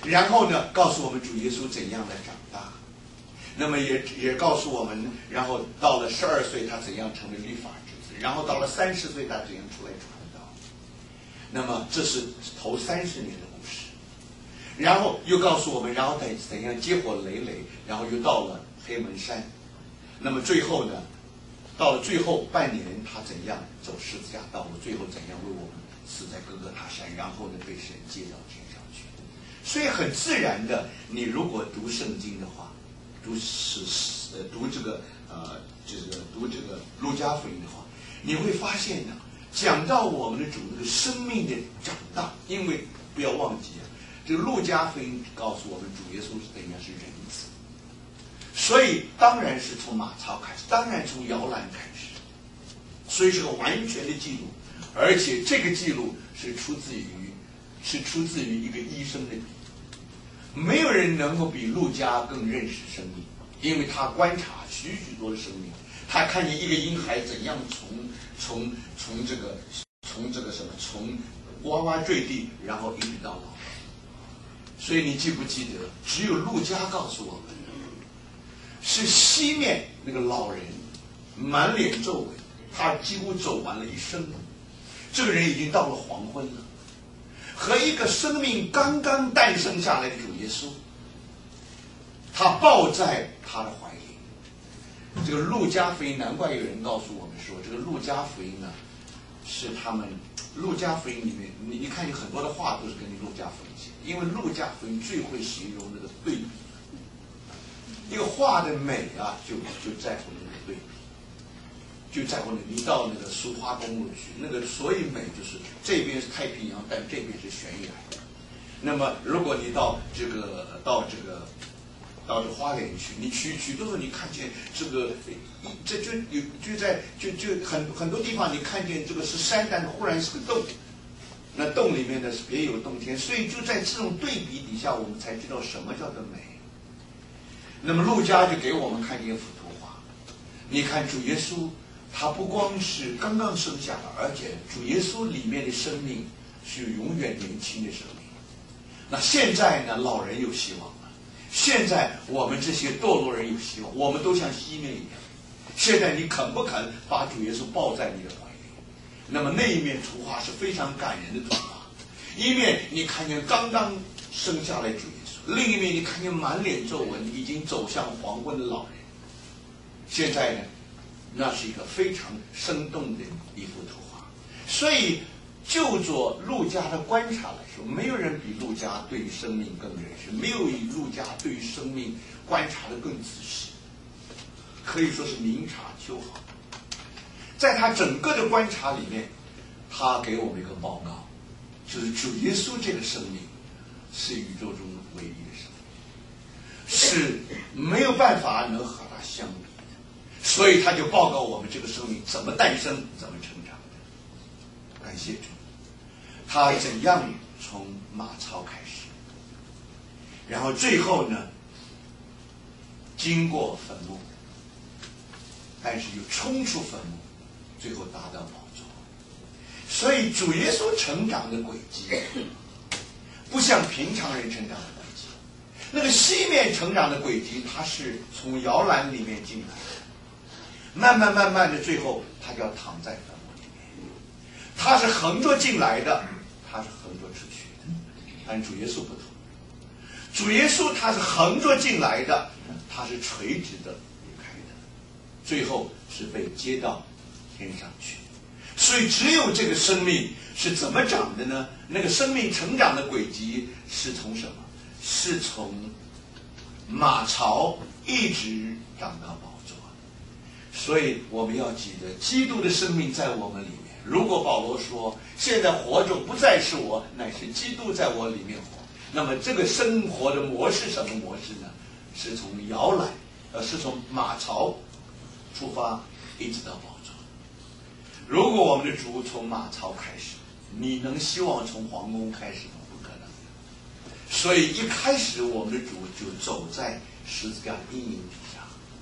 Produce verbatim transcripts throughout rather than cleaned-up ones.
然后呢，告诉我们主耶稣怎样的长大，那么也也告诉我们，然后到了十二岁他怎样成为律法之子，然后到了三十岁他怎样出来传道。那么这是头三十年的故事，然后又告诉我们，然后怎怎样结果累累，然后又到了黑门山。那么最后呢，到了最后半年，他怎样走十字架道路，最后怎样为我们死在哥哥塔山，然后呢被神接到天上去。所以很自然的，你如果读圣经的话，读史呃读这个呃这个读这个路加福音的话，你会发现呢，讲到我们的主那个生命的长大，因为不要忘记啊，这个路加福音告诉我们，主耶稣是怎样是人子，所以当然是从马槽开始，当然从摇篮开始，所以是个完全的记录，而且这个记录是出自于是出自于一个医生的笔。没有人能够比路加更认识生命，因为他观察许许多的生命，他看见一个婴孩怎样从从从这个从这个什么从哇哇坠地，然后一直到老。所以你记不记得，只有路加告诉我们，是西面那个老人满脸皱纹，他几乎走完了一生，这个人已经到了黄昏了，和一个生命刚刚诞生下来的主耶稣，他抱在他的怀里。这个路加福音，难怪有人告诉我们说，这个路加福音呢，是他们路加福音里面，你你看有很多的话都是根据路加福音写的，因为路加福音最会形容那个对比，一个画的美啊，就就在乎那个对比，就在乎那个你到那个苏花公路去，那个所以美就是这边是太平洋，但这边是悬崖。那么如果你到这个到这个到这个花莲去，你去许多时候你看见这个这就有就在就就很很多地方你看见这个是山，但忽然是个洞，那洞里面呢是别有洞天，所以就在这种对比底下，我们才知道什么叫做美。那么路加就给我们看见幅图画，你看主耶稣，他不光是刚刚生下来，而且主耶稣里面的生命是永远年轻的生命。那现在呢，老人有希望了，现在我们这些堕落人有希望，我们都像西面一样。现在你肯不肯把主耶稣抱在你的怀里？那么那一面图画是非常感人的图画，一面你看见刚刚生下来主耶稣，另一面你看见满脸皱纹已经走向黄昏的老人。现在呢，那是一个非常生动的一幅图画。所以就着路加的观察来说，没有人比路加对于生命更认识，没有比路加对于生命观察的更仔细，可以说是明察秋毫。在他整个的观察里面，他给我们一个报告，就是主耶稣这个生命是宇宙中唯一的生命，是没有办法能和他相比的，所以他就报告我们这个生命怎么诞生，怎么成长的。感谢主，他怎样从马槽开始，然后最后呢，经过坟墓，但是又冲出坟墓，最后达到宝座。所以主耶稣成长的轨迹不像平常人成长的轨迹，那个西面成长的轨迹，他是从摇篮里面进来的，慢慢慢慢的，最后他就要躺在坟墓里面。他是横着进来的，他是横着出去的，但主耶稣不同。主耶稣他是横着进来的，他是垂直的离开的，最后是被接到天上去。所以只有这个生命是怎么长的呢？那个生命成长的轨迹是从什么？是从马槽一直长到宝座。所以我们要记得，基督的生命在我们里面。如果保罗说现在活着不再是我，乃是基督在我里面活，那么这个生活的模式什么模式呢？是从摇篮，呃，是从马槽出发，一直到宝座。如果我们的主从马槽开始，你能希望从皇宫开始吗？不可能。所以一开始我们的主就走在十字架阴影底下，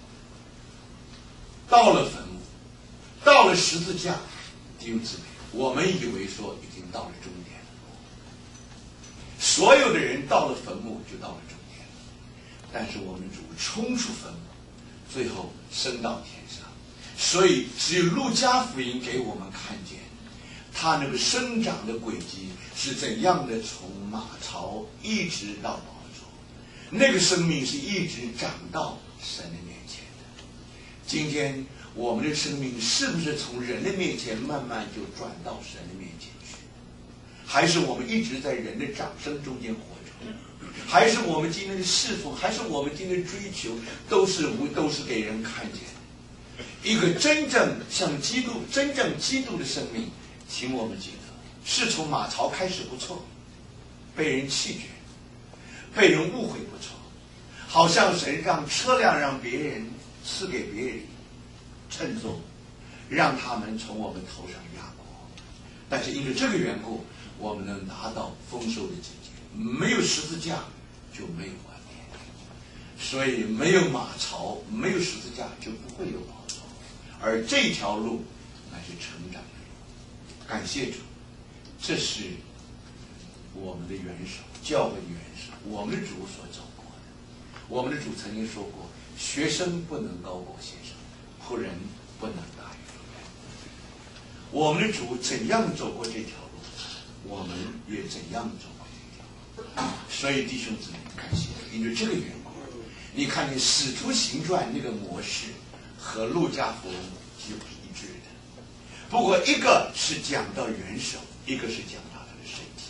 到了坟墓，到了十字架，弟兄姊妹，我们以为说已经到了终点了。所有的人到了坟墓， 到了中年，但是我们主冲出坟墓，最后升到天上。所以只有路加福音给我们看见他那个生长的轨迹是怎样的，从马槽一直到宝座，那个生命是一直长到神的面前的。今天我们的生命是不是从人的面前慢慢就转到神的面前去，还是我们一直在人的掌声中间活着，还是我们今天的侍奉，还是我们今天的追求都是无都是给人看见的。一个真正像基督真正基督的生命，请我们记得是从马槽开始不错，被人弃绝，被人误会不错，好像神让车辆让别人赐给别人称颂，让他们从我们头上压过。但是因着这个缘故，我们能拿到丰收的境界。没有十字架就没有冠冕，所以没有马槽，没有十字架就不会有宝座。而这条路乃是成长的路。感谢主，这是我们的元首，教会的元首，我们的主所走过的。我们的主曾经说过，学生不能高过先生，仆人不能大于主人。我们的主怎样走过这条路，我们也怎样走过这条路。所以弟兄姊妹，感谢因为这个缘故，你看见使徒行传那个模式和路加福音几乎是一致的，不过一个是讲到元首，一个是讲到他的身体。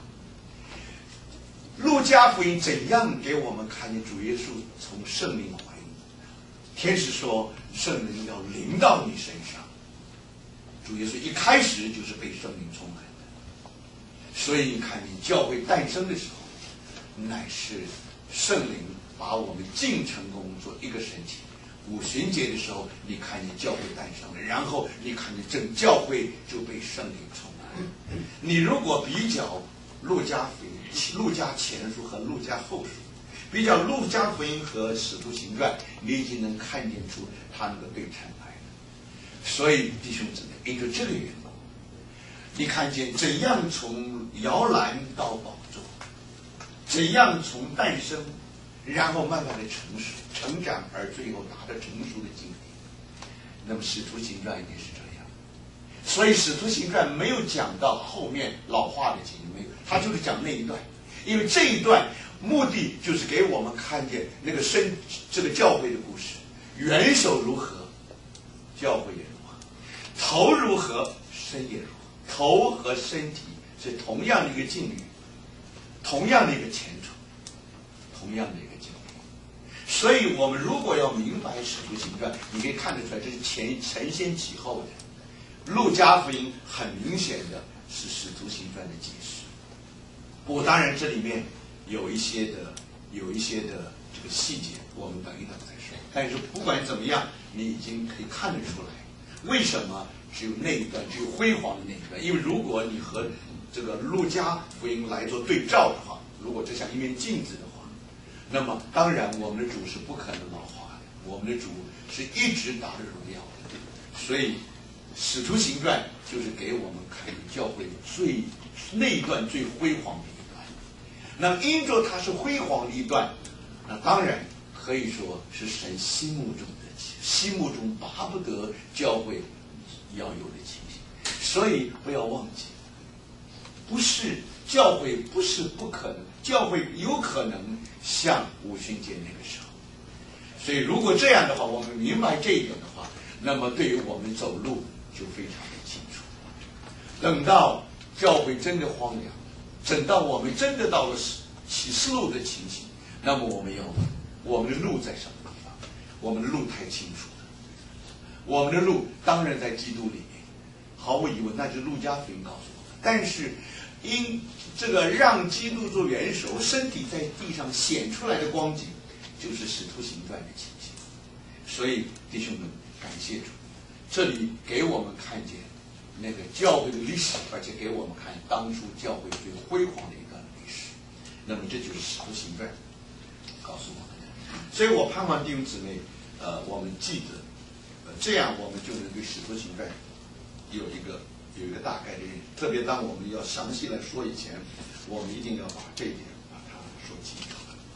路加福音怎样给我们看见主耶稣从圣灵怀孕，天使说圣灵要临到你身上，主耶稣一开始就是被圣灵充满的。所以你看见教会诞生的时候，乃是圣灵把我们进城工作一个身体。五旬节的时候，你看见教会诞生了，然后你看见整教会就被圣灵充满。你如果比较路加福音、路加前书和路加后书，比较路加福音和使徒行传，你已经能看见出他那个对称来了。所以弟兄姊妹，因着这个缘故，你看见怎样从摇篮到宝座，怎样从诞生，然后慢慢的成熟、成长，而最后达到成熟的境界。那么使徒行传也是这样，所以使徒行传没有讲到后面老化的经历，没有，他就是讲那一段，因为这一段目的就是给我们看见那个身这个教会的故事，元首如何，教会也如何，头如何，身也如何。头和身体是同样的一个境遇，同样的一个前途，同样的一个境遇。所以我们如果要明白使徒行传，你可以看得出来这是前承先启后的。路加福音很明显的是使徒行传的解释，不过当然这里面有一些的有一些的这个细节，我们等一等再说。但是不管怎么样，你已经可以看得出来，为什么只有那一段，只有辉煌的那一段。因为如果你和这个路加福音来做对照的话，如果这像一面镜子的话，那么当然我们的主是不可能老化的，我们的主是一直达着荣耀的。所以使徒行传就是给我们看教会最那一段最辉煌的一段。那因着它是辉煌的一段，那当然可以说是神心目中的心目中巴不得教会要有的情形。所以不要忘记，不是教会不是不可能，教会有可能像五旬节那个时候。所以如果这样的话，我们明白这一点的话，那么对于我们走路就非常的清楚。等到教会真的荒凉，等到我们真的到了启示录的情形，那么我们要我们的路在什么地方？我们的路太清楚了。我们的路当然在基督里面，毫无疑问，那就是路加福音告诉我们。但是因这个让基督做元首，身体在地上显出来的光景，就是使徒行传的情形。所以弟兄们，感谢主，这里给我们看见那个教会的历史，而且给我们看当初教会最辉煌的一段历史。那么这就是使徒行传告诉我们的。所以我盼望弟兄姊妹，呃，我们记得，呃，这样我们就能对使徒行传有一个有一个大概的认识。特别当我们要详细来说以前，我们一定要把这一点把它说清楚。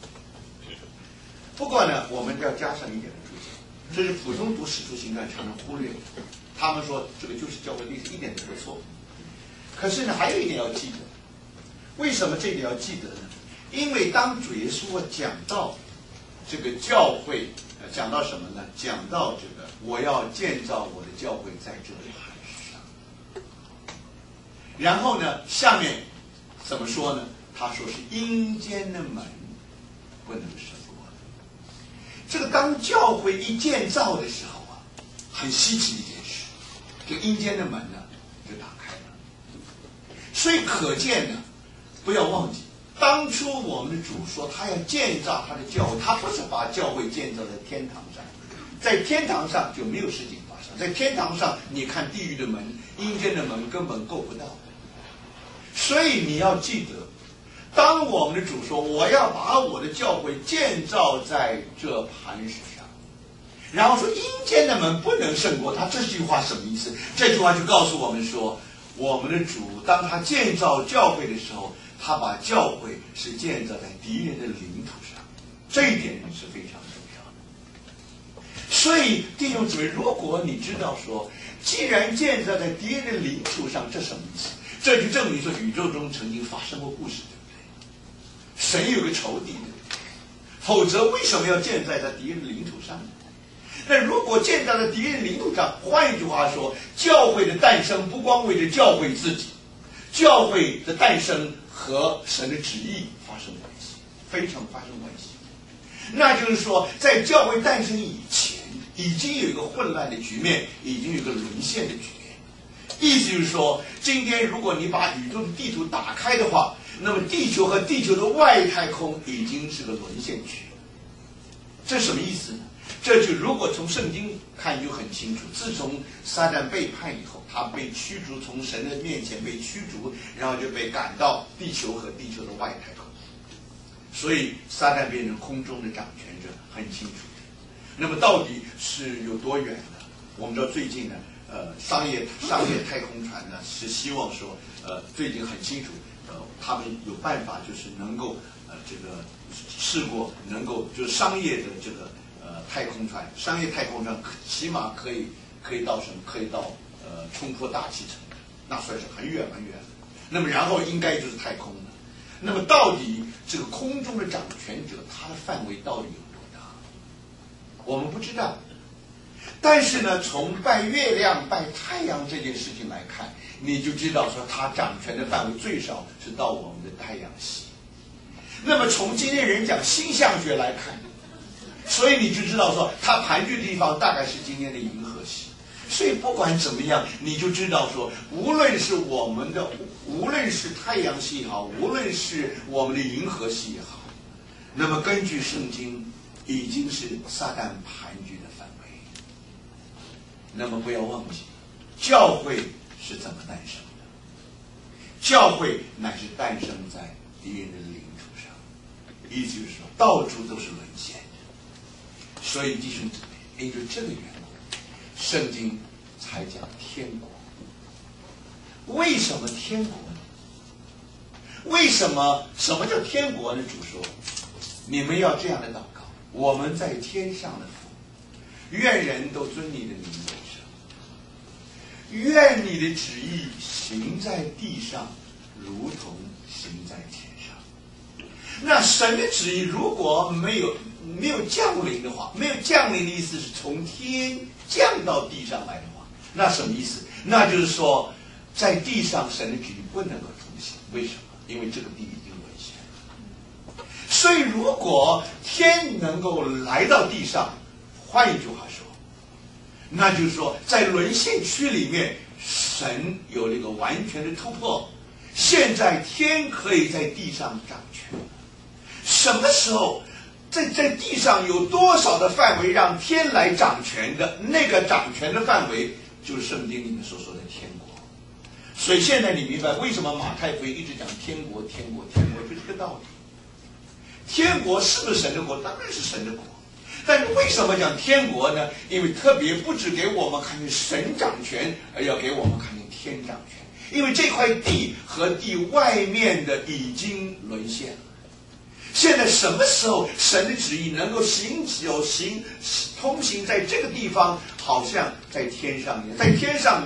不过呢，我们要加上一点的注解，这是普通读使徒行传常常忽略的。他们说这个就是教会历史，一点都不错。可是呢，还有一点要记得，为什么这点要记得呢？因为当主耶稣讲到这个教会，呃，讲到什么呢？讲到这个我要建造我的教会在这磐石上。然后呢，下面怎么说呢？他说是阴间的门不能胜过的。这个当教会一建造的时候啊，很稀奇的一件事，这个阴间的门呢就打开了。所以可见呢，不要忘记，当初我们的主说他要建造他的教会，他不是把教会建造在天堂上，在天堂上就没有事情发生，在天堂上你看地狱的门、阴间的门根本够不到。所以你要记得，当我们的主说我要把我的教会建造在这磐石上，然后说阴间的门不能胜过他，这句话什么意思？这句话就告诉我们说，我们的主当他建造教会的时候，他把教会是建造在敌人的领土上，这一点是非常重要的。所以弟兄姊妹，如果你知道说既然建造在敌人的领土上，这什么意思？这就证明说宇宙中曾经发生过故事，对不对？神有个仇敌，对不对？否则为什么要建造在敌人的领土上呢？那如果建造在敌人领土上，换一句话说，教会的诞生不光为了教会自己，教会的诞生和神的旨意发生关系，非常发生关系。那就是说，在教会诞生以前，已经有一个混乱的局面，已经有一个沦陷的局面。意思就是说，今天如果你把宇宙的地图打开的话，那么地球和地球的外太空已经是个沦陷区。这什么意思呢？这就如果从圣经看就很清楚，自从撒旦背叛以后，他被驱逐，从神的面前被驱逐，然后就被赶到地球和地球的外太空。所以撒旦变成空中的掌权者，很清楚。那么到底是有多远呢？我们知道最近呢，呃，商业商业太空船呢是希望说，呃，最近很清楚，呃，他们有办法就是能够呃这个试过能够就是商业的这个呃太空船，商业太空船起码可以可以到什么？可以到呃冲破大气层，那算是很远很远。那么然后应该就是太空了。那么到底这个空中的掌权者，他的范围到底有多大？我们不知道。但是呢，从拜月亮、拜太阳这件事情来看，你就知道说他掌权的范围最少是到我们的太阳系。那么从今天人讲星象学来看，所以你就知道说它盘踞的地方大概是今天的银河系。所以不管怎么样，你就知道说，无论是我们的，无论是太阳系也好，无论是我们的银河系也好，那么根据圣经，已经是撒旦盘踞的范围。那么不要忘记，教会是怎么诞生的？教会乃是诞生在敌人的领土上，意思就是说，到处都是沦陷的。所以弟兄姊妹，因为这个缘故，圣经才讲天国。为什么天国呢？为什么什么叫天国呢？主说，你们要这样的祷告：我们在天上的父，愿人都尊你的名为圣，愿你的旨意行在地上，如同行在天上。那神的旨意如果没有没有降临的话，没有降临的意思是从天降到地上来的话，那什么意思？那就是说，在地上神的旨意不能够通行。为什么？因为这个地已经沦陷了。所以如果天能够来到地上，换一句话说，那就是说在沦陷区里面，神有了一个完全的突破。现在天可以在地上掌权。什么时候在在地上有多少的范围让天来掌权的，那个掌权的范围就是圣经里面所说的天国。所以现在你明白为什么马太福音一直讲天国天国天国，就这个道理。天国是不是神的国？当然是神的国。但是为什么讲天国呢？因为特别不只给我们看见神掌权，而要给我们看见天掌权。因为这块地和地外面的已经沦陷了。 现在什么时候神的旨意能够行有行通行在这个地方，好像在天上一样，在天上